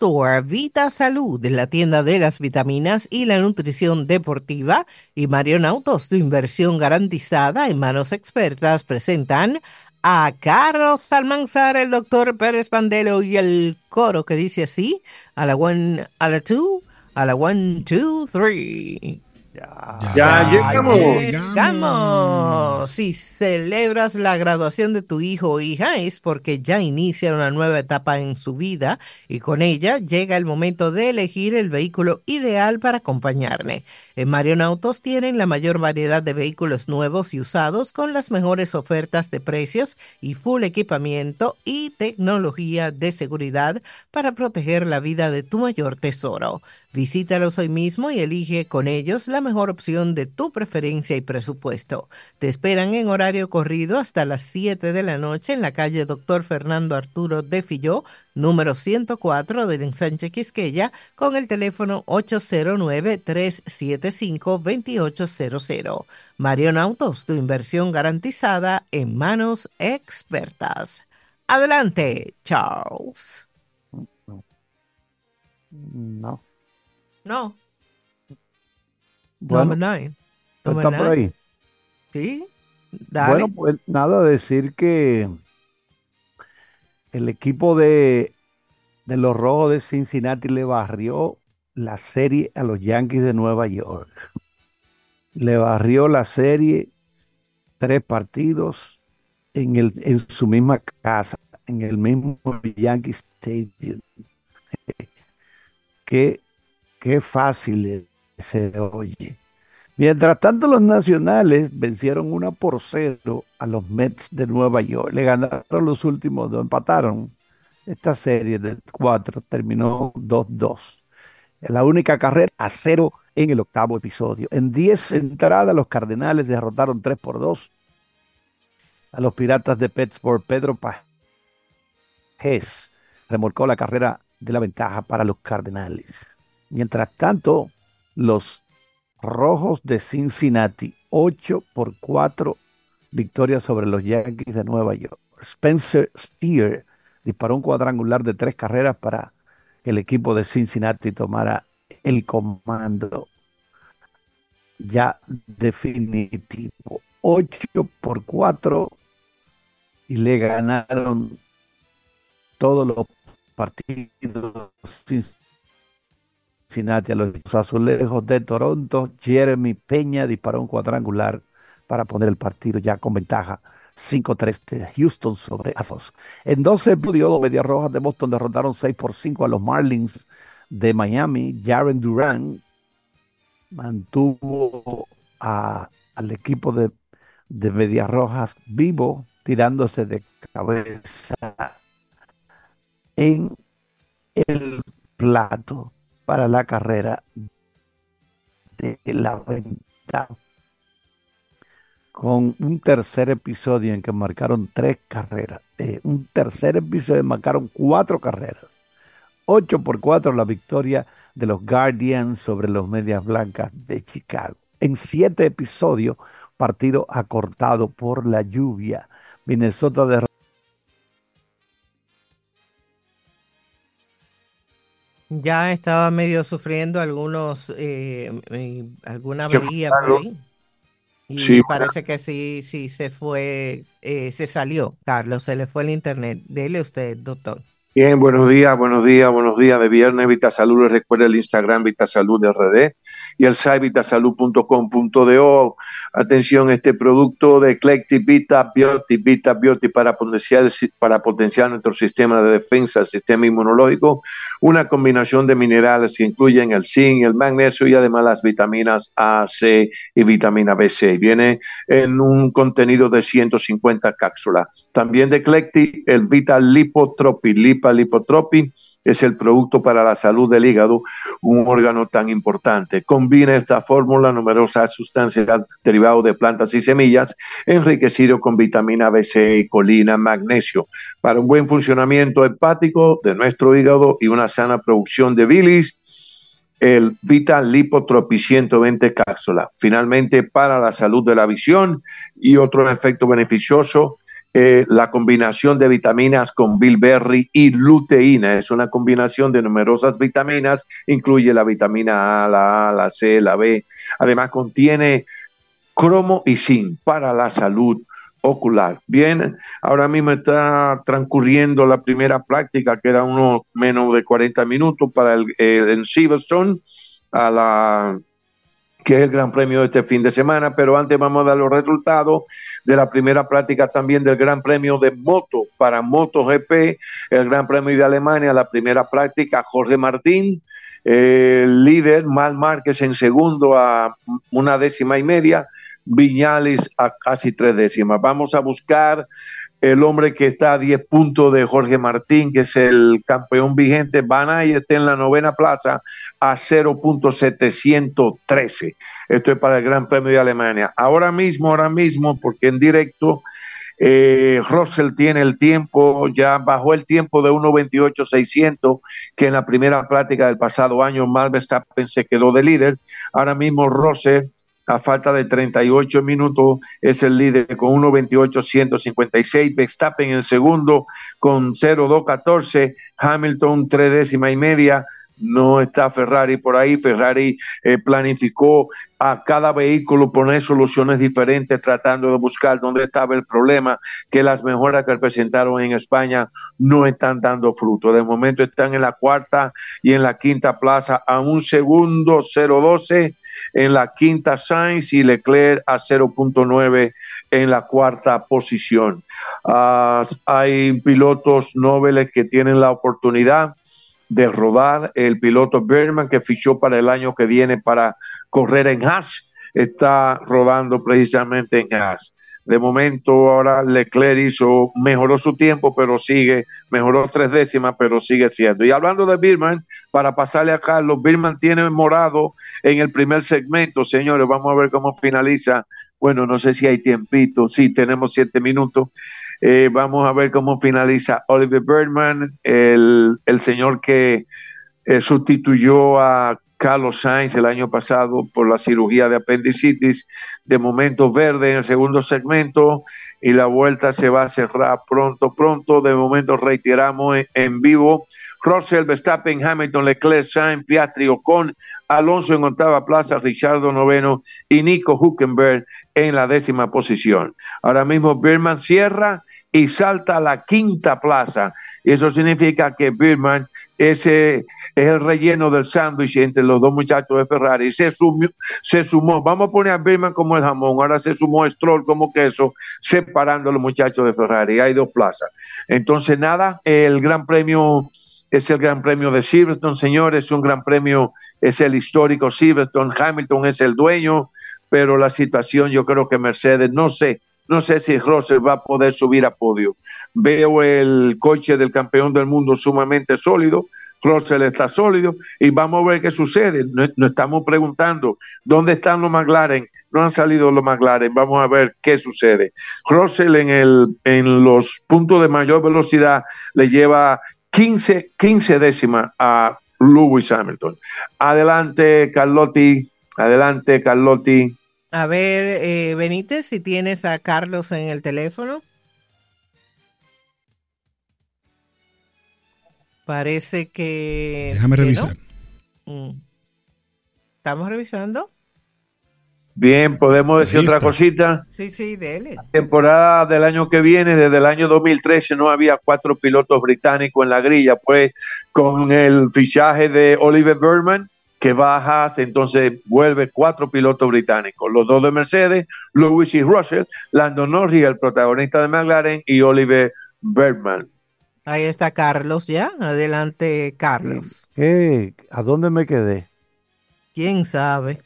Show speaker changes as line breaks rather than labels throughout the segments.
Store, Vita Salud, la tienda de las vitaminas y la nutrición deportiva, y Marion Autos, tu inversión garantizada en manos expertas, presentan a Carlos Almanzar, el doctor Pérez Pandelo y el coro que dice así, a la one, a la two, a la one, two, three.
Ya
Ya
llegamos.
llegamos. Si celebras la graduación de tu hijo o hija es porque ya inicia una nueva etapa en su vida y con ella llega el momento de elegir el vehículo ideal para acompañarle. En Marion Autos tienen la mayor variedad de vehículos nuevos y usados con las mejores ofertas de precios y full equipamiento y tecnología de seguridad para proteger la vida de tu mayor tesoro. Visítalos hoy mismo y elige con ellos la mejor opción de tu preferencia y presupuesto. Te esperan en horario corrido hasta las 7 de la noche en la calle Doctor Fernando Arturo de Filló, número 104 del Ensanche Quisqueya, con el teléfono 809-375-2800. Marion Autos, tu inversión garantizada en manos expertas. Adelante, Charles.
No.
No.
Bueno,
Number 9. Number
está por
9.
ahí.
Sí,
Bueno,
dale.
pues nada, decir que el equipo de los Rojos de Cincinnati le barrió la serie a los Yankees de Nueva York. Le barrió la serie 3 partidos en su misma casa, en el mismo Yankee Stadium. Qué, qué fácil se oye. Mientras tanto, los nacionales vencieron 1-0 a los Mets de Nueva York. Le ganaron los últimos dos, empataron. Esta serie de 4 terminó 2-2. La única carrera a 0 en el octavo episodio. En 10 entradas, los Cardenales derrotaron 3-2 a los Piratas de Pittsburgh. Pedro Pagés remolcó la carrera de la ventaja para los Cardenales. Mientras tanto, los Rojos de Cincinnati, 8-4 victorias sobre los Yankees de Nueva York. Spencer Steer disparó un cuadrangular de 3 carreras para que el equipo de Cincinnati tomara el comando ya definitivo. 8-4 y le ganaron todos los partidos Cincinnati a los Azulejos de Toronto. Jeremy Peña disparó un cuadrangular para poner el partido ya con ventaja 5-3 de Houston sobre Astros. En 12 periodos, los Medias Rojas de Boston derrotaron 6-5 a los Marlins de Miami. Jaren Duran mantuvo al equipo de Medias Rojas vivo, tirándose de cabeza en el plato para la carrera de la venta, con un tercer episodio en que marcaron 3 carreras. Un tercer episodio marcaron 4 carreras. 8-4 la victoria de los Guardians sobre los Medias Blancas de Chicago. En 7 episodios, partido acortado por la lluvia. Minnesota de
Ya estaba medio sufriendo alguna
¿Qué fue,
avería por
Carlos?
ahí.
Sí,
Y parece que sí se fue, se salió, Carlos, se le fue el internet. Dele usted, doctor.
bien, buenos días de viernes, Vitasalud. Les recuerda el Instagram Vitasalud RD y el site vitasalud.com.do. Atención, este producto de Eclectic Vita Beauty para potenciar nuestro sistema de defensa, el sistema inmunológico, una combinación de minerales que incluyen el zinc, el magnesio y además las vitaminas A, C y vitamina B6. Viene en un contenido de 150 cápsulas. También de Eclectic, el Vita Lipotropi es el producto para la salud del hígado, un órgano tan importante. Combina esta fórmula numerosas sustancias derivadas de plantas y semillas, enriquecido con vitamina B6, colina, magnesio, para un buen funcionamiento hepático de nuestro hígado y una sana producción de bilis. El Vita Lipotropi 120 cápsulas. Finalmente, para la salud de la visión y otros efectos beneficiosos, la combinación de vitaminas con bilberry y luteína. Es una combinación de numerosas vitaminas, incluye la vitamina A, la C, la B. Además contiene cromo y zinc para la salud ocular. Bien, ahora mismo está transcurriendo la primera práctica, queda unos menos de 40 minutos para en Silverstone, a la que es el Gran Premio de este fin de semana, pero antes vamos a dar los resultados de la primera práctica también del Gran Premio de moto para MotoGP, el Gran Premio de Alemania, la primera práctica, Jorge Martín, el líder, Marc Márquez en segundo a una décima y media, Viñales a casi 3 décimas. Vamos a buscar el hombre que está a 10 puntos de Jorge Martín, que es el campeón vigente. Van Aert está en la novena plaza a 0.713. Esto es para el Gran Premio de Alemania. Ahora mismo, porque en directo, Russell tiene el tiempo, ya bajó el tiempo de 1.28.600, que en la primera práctica del pasado año Max Verstappen se quedó de líder. Ahora mismo Russell, a falta de 38 minutos, es el líder con 1.28.156. Verstappen en segundo con 0.214. Hamilton 3 décimas y media. No está Ferrari por ahí. Ferrari planificó a cada vehículo poner soluciones diferentes, tratando de buscar dónde estaba el problema, que las mejoras que presentaron en España no están dando fruto. De momento están en la cuarta y en la quinta plaza a un segundo, 0.12. En la quinta Sainz y Leclerc a 0.9 en la cuarta posición. Hay pilotos nobles que tienen la oportunidad de rodar. El piloto Bergman, que fichó para el año que viene para correr en Haas, está rodando precisamente en Haas. De momento ahora Leclerc mejoró su tiempo, pero mejoró 3 décimas, pero sigue siendo. Y hablando de Birman, para pasarle a Carlos, Birman tiene morado en el primer segmento, señores, vamos a ver cómo finaliza. Bueno, no sé si hay tiempito, sí, tenemos 7 minutos. Vamos a ver cómo finaliza Oliver Bergman, el señor que sustituyó a Carlos Sainz el año pasado por la cirugía de apendicitis. De momento verde en el segundo segmento y la vuelta se va a cerrar pronto. De momento reiteramos en vivo. Russell, Verstappen, Hamilton, Leclerc, Sainz, Piastri, Ocon, Alonso en octava plaza, Richardo noveno y Nico Hülkenberg en la décima posición. Ahora mismo Bergman cierra y salta a la quinta plaza. Y eso significa que Bergman es el relleno del sándwich entre los dos muchachos de Ferrari. Se sumó, vamos a poner a Bergman como el jamón, ahora se sumó Stroll como queso, separando a los muchachos de Ferrari. Hay dos plazas. Entonces, nada, el Gran Premio es el Gran Premio de Silverstone, señores, es un Gran Premio, es el histórico Silverstone. Hamilton es el dueño, pero la situación, yo creo que Mercedes, no sé si Russell va a poder subir a podio. Veo el coche del campeón del mundo sumamente sólido, Russell está sólido y vamos a ver qué sucede. Nos estamos preguntando, ¿dónde están los McLaren? No han salido los McLaren, vamos a ver qué sucede. Russell en los puntos de mayor velocidad le lleva 15 décimas a Lewis Hamilton. Adelante, Carlotti.
A ver, Benítez, si tienes a Carlos en el teléfono. Parece que...
Déjame
que
revisar.
no. ¿Estamos revisando?
Bien, podemos decir
Ahí
otra
está.
cosita.
Sí, dele.
Temporada del año que viene, desde el año 2013, no había 4 pilotos británicos en la grilla, pues con el fichaje de Oliver Bergman, que baja, entonces vuelve 4 pilotos británicos, los 2 de Mercedes, Lewis y Russell, Lando Norris, el protagonista de McLaren, y Oliver Bergman.
Ahí está Carlos ya. Adelante, Carlos.
¿Qué? ¿A dónde me quedé?
¿Quién sabe?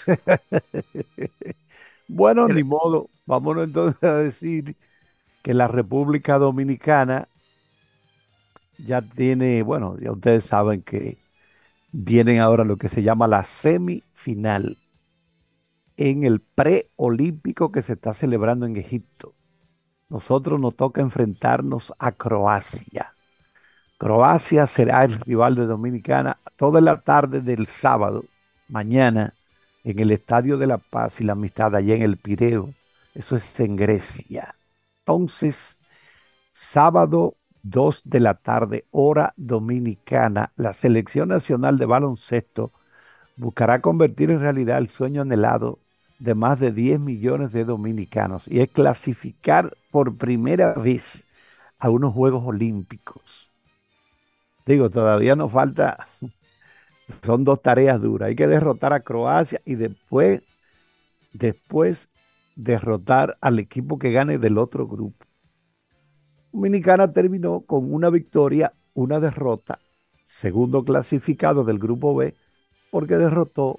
Bueno,
Cre-
ni modo. Vámonos entonces a decir que la República Dominicana ya tiene, bueno, ya ustedes saben que vienen ahora lo que se llama la semifinal en el preolímpico que se está celebrando en Egipto. Nosotros nos toca enfrentarnos a Croacia. Croacia será el rival de Dominicana toda la tarde del sábado, mañana, en el Estadio de la Paz y la Amistad, allá en el Pireo. Eso es en Grecia. Entonces, sábado 2 de la tarde, hora dominicana, la Selección Nacional de Baloncesto buscará convertir en realidad el sueño anhelado de más de 10 millones de dominicanos y es clasificar por primera vez a unos Juegos Olímpicos. Digo, todavía nos falta, son dos tareas duras. Hay que derrotar a Croacia y después derrotar al equipo que gane del otro grupo. Dominicana terminó con una victoria, una derrota, segundo clasificado del grupo B, porque derrotó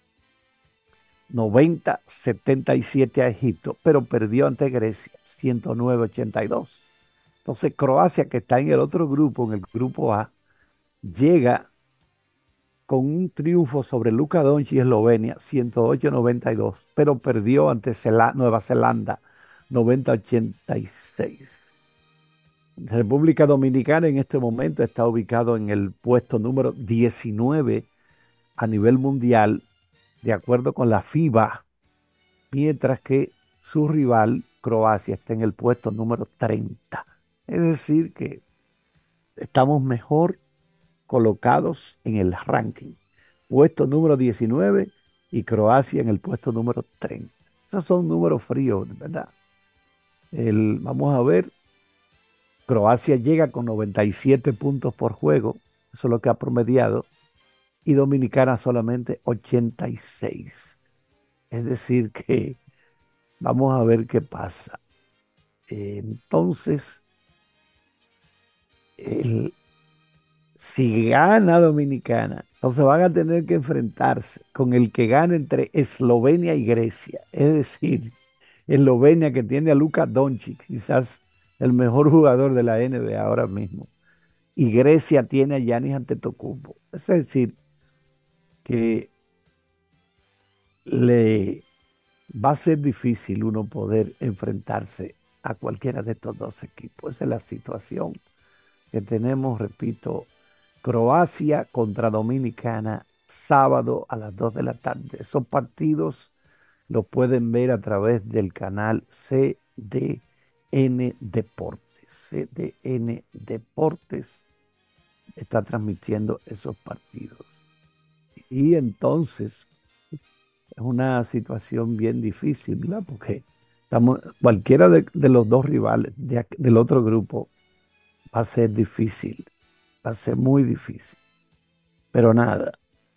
90-77 a Egipto, pero perdió ante Grecia 109-82. Entonces Croacia, que está en el otro grupo, en el grupo A, llega con un triunfo sobre Luka Doncic y Eslovenia 108-92, pero perdió ante Nueva Zelanda 90-86. República Dominicana en este momento está ubicado en el puesto número 19 a nivel mundial, de acuerdo con la FIBA, mientras que su rival, Croacia, está en el puesto número 30. Es decir, que estamos mejor colocados en el ranking. Puesto número 19 y Croacia en el puesto número 30. Esos son números fríos, ¿verdad? Vamos a ver, Croacia llega con 97 puntos por juego, eso es lo que ha promediado, y Dominicana solamente 86. Es decir, que vamos a ver qué pasa. Entonces, si gana Dominicana, entonces van a tener que enfrentarse con el que gane entre Eslovenia y Grecia. Es decir, Eslovenia que tiene a Luka Doncic, quizás el mejor jugador de la NBA ahora mismo, y Grecia tiene a Giannis Antetokounmpo. Es decir, que le va a ser difícil uno poder enfrentarse a cualquiera de estos dos equipos. Esa es la situación que tenemos, repito, Croacia contra Dominicana, sábado a las 2 de la tarde. Esos partidos los pueden ver a través del canal CDN Deportes. CDN Deportes está transmitiendo esos partidos. Y entonces es una situación bien difícil, ¿verdad? Porque cualquiera de los dos rivales del otro grupo va a ser difícil, va a ser muy difícil. Pero nada,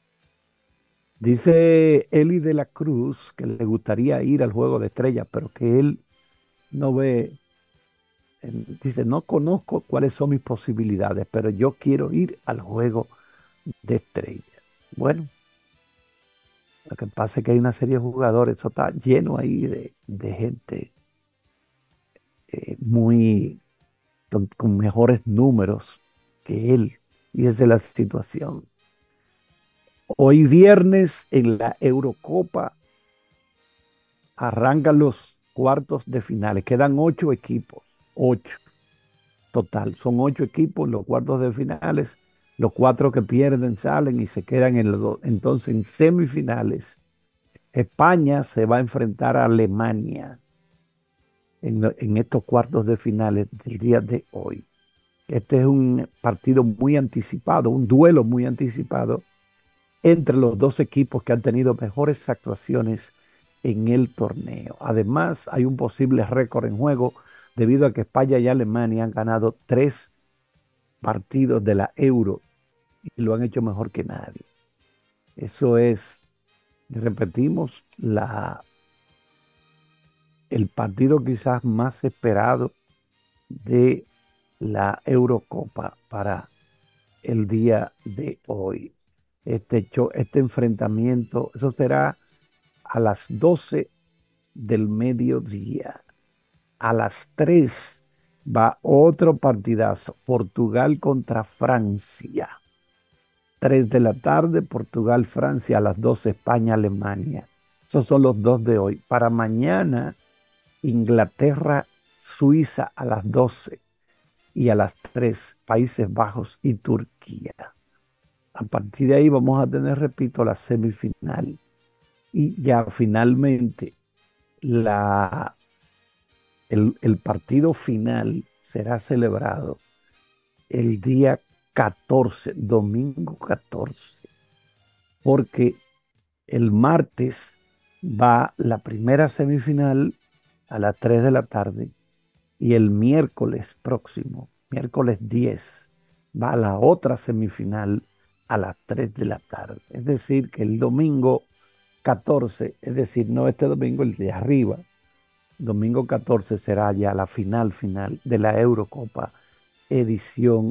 dice Eli de la Cruz que le gustaría ir al Juego de Estrellas, pero que él no ve, dice, no conozco cuáles son mis posibilidades, pero yo quiero ir al Juego de Estrellas. Bueno, lo que pasa es que hay una serie de jugadores, eso está lleno ahí de gente muy con mejores números que él. Y esa es la situación. Hoy viernes en la Eurocopa arrancan los cuartos de finales. Quedan 8 equipos. 8 total. Son 8 equipos los cuartos de finales. Los 4 que pierden salen y se quedan entonces en semifinales. España se va a enfrentar a Alemania en estos cuartos de finales del día de hoy. Este es un partido muy anticipado, un duelo muy anticipado entre los dos equipos que han tenido mejores actuaciones en el torneo. Además, hay un posible récord en juego debido a que España y Alemania han ganado 3 partidos de la Euro y lo han hecho mejor que nadie. Eso es, repetimos, el partido quizás más esperado de la Eurocopa para el día de hoy. Este enfrentamiento, eso será a las 12 del mediodía. A las 3 va otro partidazo, Portugal contra Francia. 3 de la tarde, Portugal, Francia, a las 12, España, Alemania. Esos son los 2 de hoy. Para mañana, Inglaterra, Suiza a las 12 y a las 3, Países Bajos y Turquía. A partir de ahí vamos a tener, repito, la semifinal. Y ya finalmente El partido final será celebrado el día 14, domingo 14, porque el martes va la primera semifinal a las 3 de la tarde y el miércoles próximo, miércoles 10, va la otra semifinal a las 3 de la tarde. Es decir, que el domingo 14, es decir, no este domingo, el de arriba, domingo 14 será ya la final de la Eurocopa edición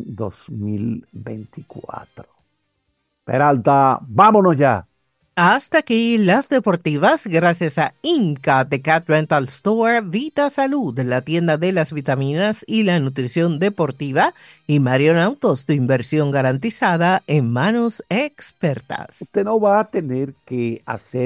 2024. Peralta, vámonos ya.
Hasta aquí las deportivas, gracias a Inca de Cat Rental Store, Vita Salud, la tienda de las vitaminas y la nutrición deportiva, y Marion Autos, tu inversión garantizada en manos expertas.
Usted no va a tener que hacer